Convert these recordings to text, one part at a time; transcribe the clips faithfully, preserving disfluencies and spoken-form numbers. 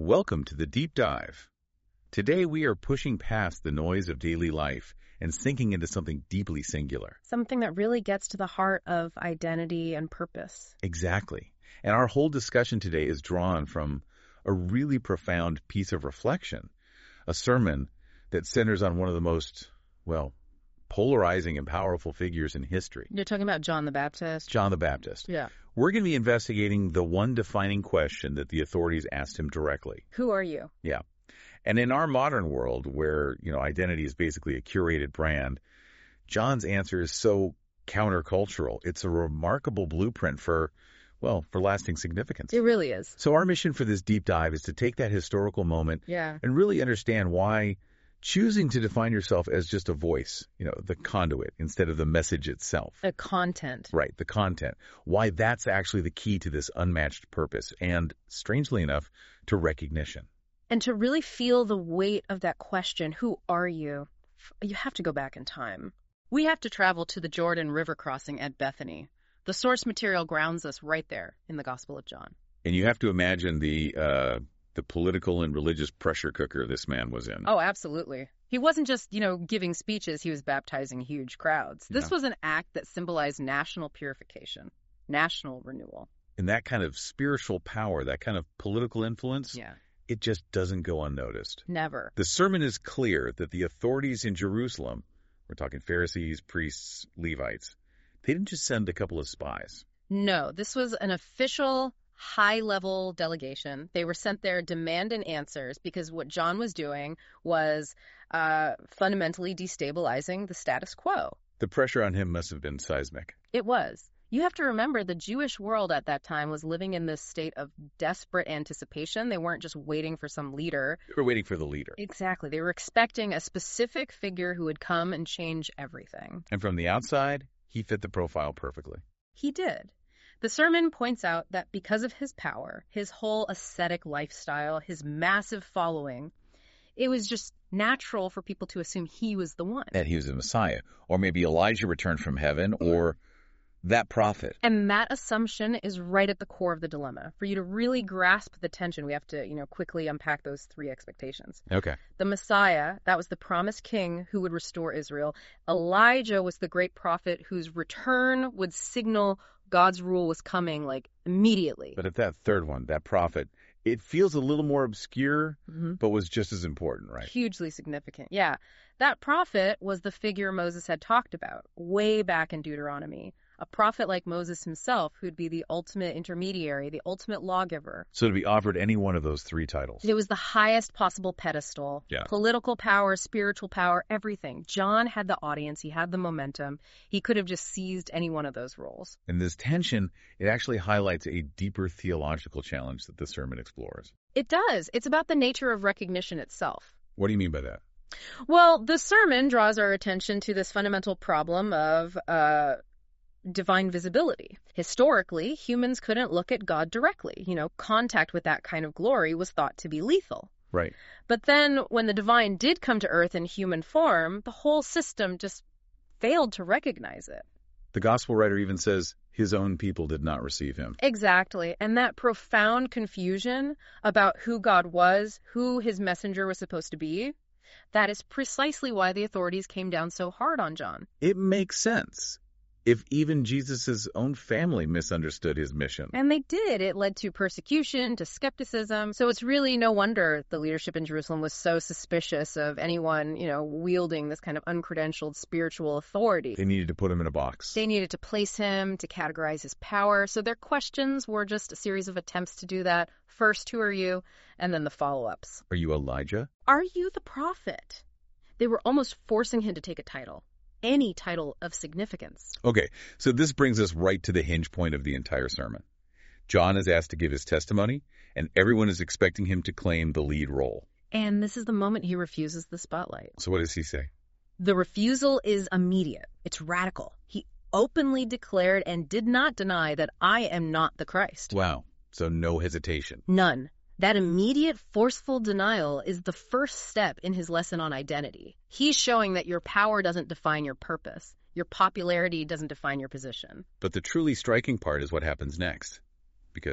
Welcome to the Deep Dive. Today we are pushing past the noise of daily life and sinking into something deeply singular. Something that really gets to the heart of identity and purpose. Exactly. And our whole discussion today is drawn from a really profound piece of reflection, a sermon that centers on one of the most, well, polarizing and powerful figures in history. You're talking about John the Baptist? John the Baptist. Yeah. We're going to be investigating the one defining question that the authorities asked him directly. Who are you? Yeah. And in our modern world where, you know, identity is basically a curated brand, John's answer is so countercultural. It's a remarkable blueprint for, well, for lasting significance. It really is. So our mission for this deep dive is to take that historical moment Yeah. and really understand why choosing to define yourself as just a voice, you know, the conduit instead of the message itself. The content. Right, the content. Why that's actually the key to this unmatched purpose and, strangely enough, to recognition. And to really feel the weight of that question, who are you? You have to go back in time. We have to travel to the Jordan River crossing at Bethany. The source material grounds us right there in the Gospel of John. And you have to imagine the uh, the political and religious pressure cooker this man was in. Oh, absolutely. He wasn't just, you know, giving speeches. He was baptizing huge crowds. This Yeah. was an act that symbolized national purification, national renewal. And that kind of spiritual power, that kind of political influence, Yeah. it just doesn't go unnoticed. Never. The sermon is clear that the authorities in Jerusalem, we're talking Pharisees, priests, Levites, they didn't just send a couple of spies. No, this was an official, high-level delegation. They were sent there demanding answers because what John was doing was uh, fundamentally destabilizing the status quo. The pressure on him must have been seismic. It was. You have to remember the Jewish world at that time was living in this state of desperate anticipation. They weren't just waiting for some leader. They were waiting for the leader. Exactly. They were expecting a specific figure who would come and change everything. And from the outside, he fit the profile perfectly. He did. The sermon points out that because of his power, his whole ascetic lifestyle, his massive following, it was just natural for people to assume he was the one. That he was the Messiah. Or maybe Elijah returned from heaven, or that prophet. And that assumption is right at the core of the dilemma. For you to really grasp the tension, we have to, you know, quickly unpack those three expectations. Okay. The Messiah, that was the promised king who would restore Israel. Elijah was the great prophet whose return would signal God's rule was coming, like, immediately. But if that third one, that prophet, it feels a little more obscure, Mhm. but was just as important, right? Hugely significant. Yeah. That prophet was the figure Moses had talked about way back in Deuteronomy. A prophet like Moses himself, who'd be the ultimate intermediary, the ultimate lawgiver. So to be offered any one of those three titles. It was the highest possible pedestal. Yeah. Political power, spiritual power, everything. John had the audience. He had the momentum. He could have just seized any one of those roles. And this tension, it actually highlights a deeper theological challenge that the sermon explores. It does. It's about the nature of recognition itself. What do you mean by that? Well, the sermon draws our attention to this fundamental problem of uh, divine visibility. Historically, humans couldn't look at God directly. You know, contact with that kind of glory was thought to be lethal. Right. But then when the divine did come to earth in human form, the whole system just failed to recognize it. The gospel writer even says his own people did not receive him. Exactly. And that profound confusion about who God was, who his messenger was supposed to be, that is precisely why the authorities came down so hard on John. It makes sense if even Jesus' own family misunderstood his mission. And they did. It led to persecution, to skepticism. So it's really no wonder the leadership in Jerusalem was so suspicious of anyone, you know, wielding this kind of uncredentialed spiritual authority. They needed to put him in a box. They needed to place him, to categorize his power. So their questions were just a series of attempts to do that. First, who are you? And then the follow-ups. Are you Elijah? Are you the prophet? They were almost forcing him to take a title. Any title of significance. Okay, so this brings us right to the hinge point of the entire sermon. John is asked to give his testimony, and everyone is expecting him to claim the lead role. And this is the moment he refuses the spotlight. So what does he say? The refusal is immediate. It's radical. He openly declared and did not deny that I am not the Christ. Wow, so no hesitation. None. That immediate, forceful denial is the first step in his lesson on identity. He's showing that your power doesn't define your purpose. Your popularity doesn't define your position. But the truly striking part is what happens next. Because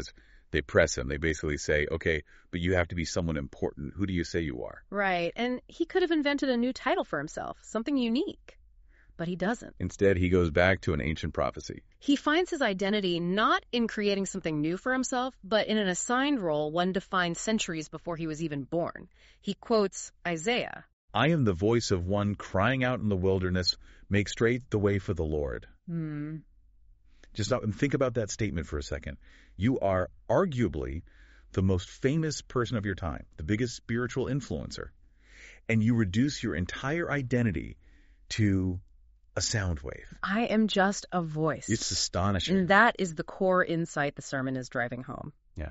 They press him. They basically say, okay, but you have to be someone important. Who do you say you are? Right. And he could have invented a new title for himself, something unique. But he doesn't. Instead, he goes back to an ancient prophecy. He finds his identity not in creating something new for himself, but in an assigned role one defined centuries before he was even born. He quotes Isaiah. I am the voice of one crying out in the wilderness, make straight the way for the Lord. Hmm. Just stop and think about that statement for a second. You are arguably the most famous person of your time, the biggest spiritual influencer, and you reduce your entire identity to a sound wave. I am just a voice. It's astonishing. And that is the core insight the sermon is driving home. Yeah.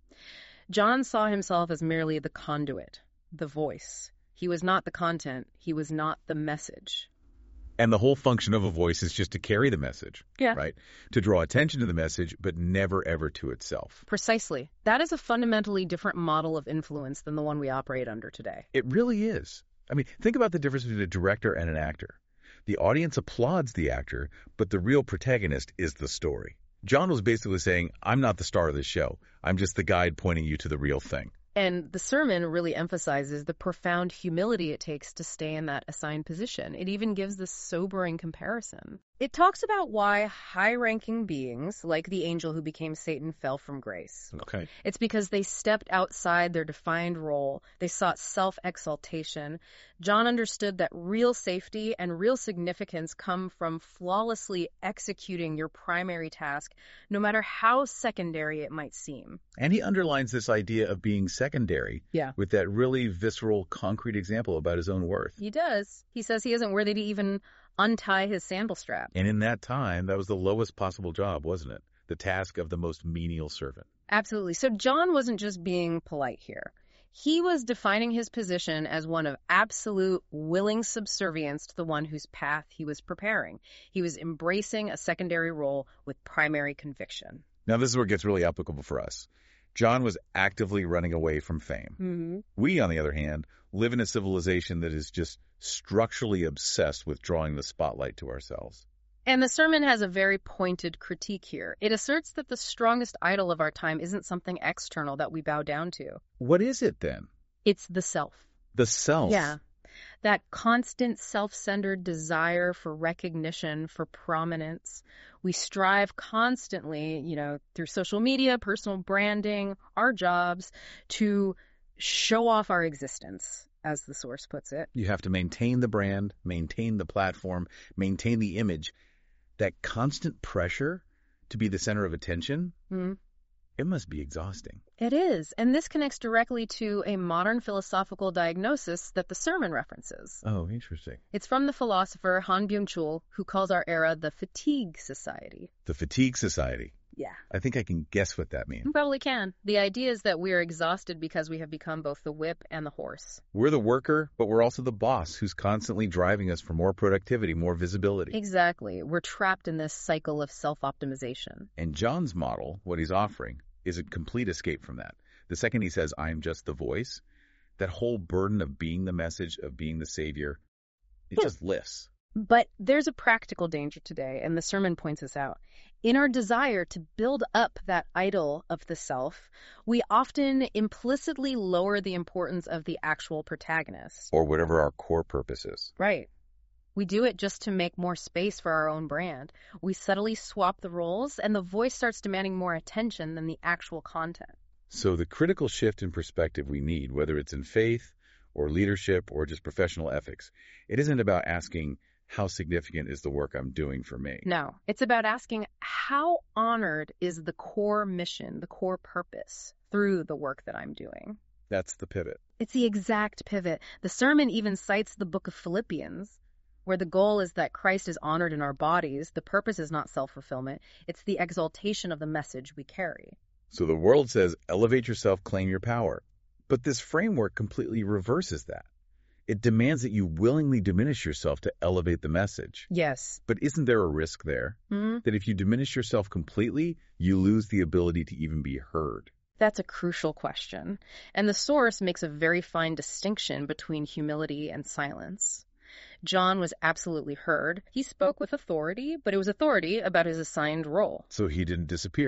John saw himself as merely the conduit, the voice. He was not the content. He was not the message. And the whole function of a voice is just to carry the message, Yeah. right? To draw attention to the message, but never ever to itself. Precisely. That is a fundamentally different model of influence than the one we operate under today. It really is. I mean, think about the difference between a director and an actor. The audience applauds the actor, but the real protagonist is the story. John was basically saying, I'm not the star of this show. I'm just the guide pointing you to the real thing. And the sermon really emphasizes the profound humility it takes to stay in that assigned position. It even gives this sobering comparison. It talks about why high-ranking beings, like the angel who became Satan, fell from grace. Okay. It's because they stepped outside their defined role. They sought self-exaltation. John understood that real safety and real significance come from flawlessly executing your primary task, no matter how secondary it might seem. And he underlines this idea of being secondary Yeah. with that really visceral, concrete example about his own worth. He does. He says he isn't worthy to even untie his sandal strap. And in that time, that was the lowest possible job, wasn't it? The task of the most menial servant. Absolutely. So John wasn't just being polite here. He was defining his position as one of absolute willing subservience to the one whose path he was preparing. He was embracing a secondary role with primary conviction. Now, this is where it gets really applicable for us. John was actively running away from fame. Mm-hmm. We, on the other hand, live in a civilization that is just structurally obsessed with drawing the spotlight to ourselves. And the sermon has a very pointed critique here. It asserts that the strongest idol of our time isn't something external that we bow down to. What is it then? It's the self. The self. Yeah. That constant self-centered desire for recognition, for prominence. We strive constantly, you know, through social media, personal branding, our jobs, to show off our existence, as the source puts it. You have to maintain the brand, maintain the platform, maintain the image. That constant pressure to be the center of attention, Mm-hmm. it must be exhausting. It is, and this connects directly to a modern philosophical diagnosis that the sermon references. Oh, interesting. It's from the philosopher Han Byung-chul, who calls our era the Fatigue Society. The Fatigue Society. Yeah. I think I can guess what that means. You probably can. The idea is that we are exhausted because we have become both the whip and the horse. We're the worker, but we're also the boss who's constantly driving us for more productivity, more visibility. Exactly. We're trapped in this cycle of self-optimization. And John's model, what he's offering, is a complete escape from that. The second he says, I am just the voice, that whole burden of being the message, of being the savior, it Yeah. just lifts. But there's a practical danger today, and the sermon points us out. In our desire to build up that idol of the self, we often implicitly lower the importance of the actual protagonist. Or whatever our core purpose is. Right. We do it just to make more space for our own brand. We subtly swap the roles, and the voice starts demanding more attention than the actual content. So the critical shift in perspective we need, whether it's in faith or leadership or just professional ethics, it isn't about asking, how significant is the work I'm doing for me? No, it's about asking, how honored is the core mission, the core purpose through the work that I'm doing? That's the pivot. It's the exact pivot. The sermon even cites the book of Philippians, where the goal is that Christ is honored in our bodies. The purpose is not self-fulfillment. It's the exaltation of the message we carry. So the world says, elevate yourself, claim your power. But this framework completely reverses that. It demands that you willingly diminish yourself to elevate the message. Yes. But isn't there a risk there? Hmm? That if you diminish yourself completely, you lose the ability to even be heard? That's a crucial question. And the source makes a very fine distinction between humility and silence. John was absolutely heard. He spoke with authority, but it was authority about his assigned role. So he didn't disappear.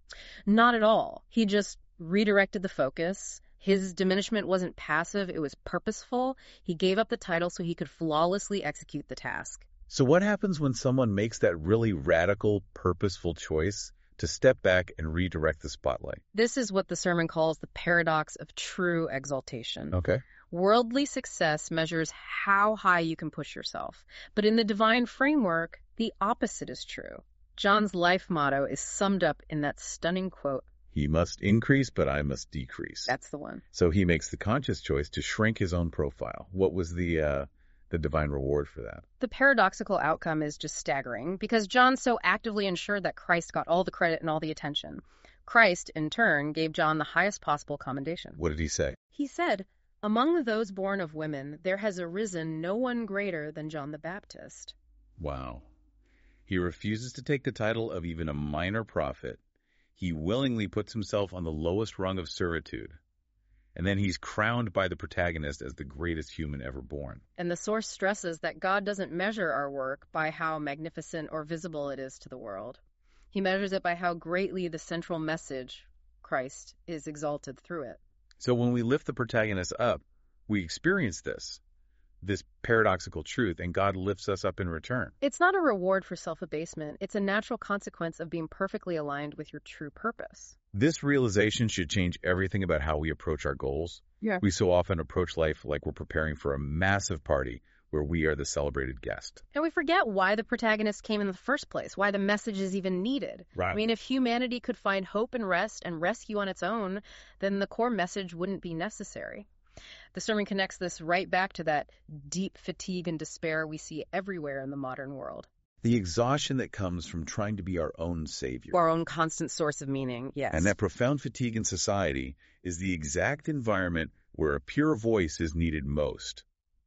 Not at all. He just redirected the focus. His diminishment wasn't passive, it was purposeful. He gave up the title so he could flawlessly execute the task. So what happens when someone makes that really radical, purposeful choice to step back and redirect the spotlight? This is what the sermon calls the paradox of true exaltation. Okay. Worldly success measures how high you can push yourself. But in the divine framework, the opposite is true. John's life motto is summed up in that stunning quote. He must increase, but I must decrease. That's the one. So he makes the conscious choice to shrink his own profile. What was the uh, the divine reward for that? The paradoxical outcome is just staggering because John so actively ensured that Christ got all the credit and all the attention. Christ, in turn, gave John the highest possible commendation. What did he say? He said, "Among those born of women, there has arisen no one greater than John the Baptist." Wow. He refuses to take the title of even a minor prophet. He willingly puts himself on the lowest rung of servitude. And then he's crowned by the protagonist as the greatest human ever born. And the source stresses that God doesn't measure our work by how magnificent or visible it is to the world. He measures it by how greatly the central message, Christ, is exalted through it. So when we lift the protagonist up, we experience this, this paradoxical truth, and God lifts us up in return. It's not a reward for self-abasement. It's a natural consequence of being perfectly aligned with your true purpose. This realization should change everything about how we approach our goals. Yeah. We so often approach life like we're preparing for a massive party where we are the celebrated guest. And we forget why the protagonist came in the first place, why the message is even needed. Right. I mean, if humanity could find hope and rest and rescue on its own, then the core message wouldn't be necessary. The sermon connects this right back to that deep fatigue and despair we see everywhere in the modern world. The exhaustion that comes from trying to be our own savior. Our own constant source of meaning, yes. And that profound fatigue in society is the exact environment where a pure voice is needed most.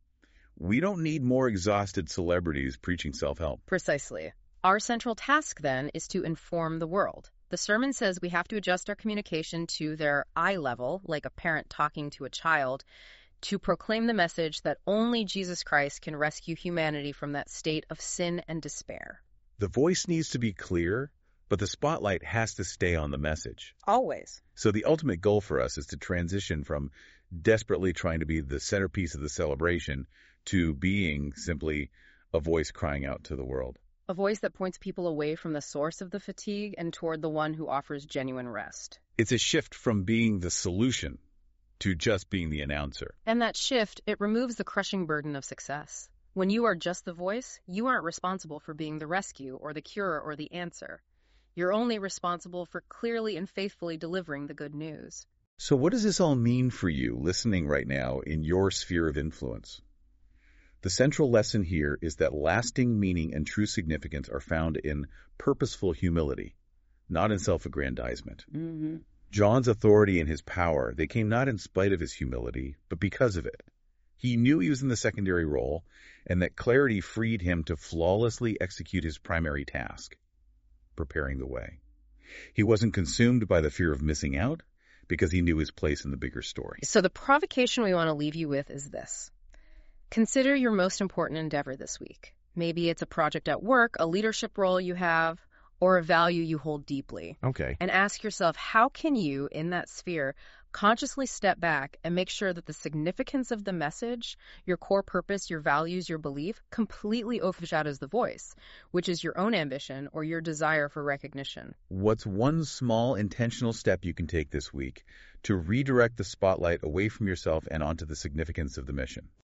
We don't need more exhausted celebrities preaching self-help. Precisely. Our central task, then, is to inform the world. The sermon says we have to adjust our communication to their eye level, like a parent talking to a child, to proclaim the message that only Jesus Christ can rescue humanity from that state of sin and despair. The voice needs to be clear, but the spotlight has to stay on the message. Always. So the ultimate goal for us is to transition from desperately trying to be the centerpiece of the celebration to being simply a voice crying out to the world. A voice that points people away from the source of the fatigue and toward the one who offers genuine rest. It's a shift from being the solution to just being the announcer. And that shift, it removes the crushing burden of success. When you are just the voice, you aren't responsible for being the rescue or the cure or the answer. You're only responsible for clearly and faithfully delivering the good news. So what does this all mean for you listening right now in your sphere of influence? The central lesson here is that lasting meaning and true significance are found in purposeful humility, not in self-aggrandizement. Mm-hmm. John's authority and his power, they came not in spite of his humility, but because of it. He knew he was in the secondary role, and that clarity freed him to flawlessly execute his primary task, preparing the way. He wasn't consumed by the fear of missing out, because he knew his place in the bigger story. So the provocation we want to leave you with is this. Consider your most important endeavor this week. Maybe it's a project at work, a leadership role you have, or a value you hold deeply. Okay. And ask yourself, how can you, in that sphere, consciously step back and make sure that the significance of the message, your core purpose, your values, your belief, completely overshadows the voice, which is your own ambition or your desire for recognition. What's one small intentional step you can take this week to redirect the spotlight away from yourself and onto the significance of the mission?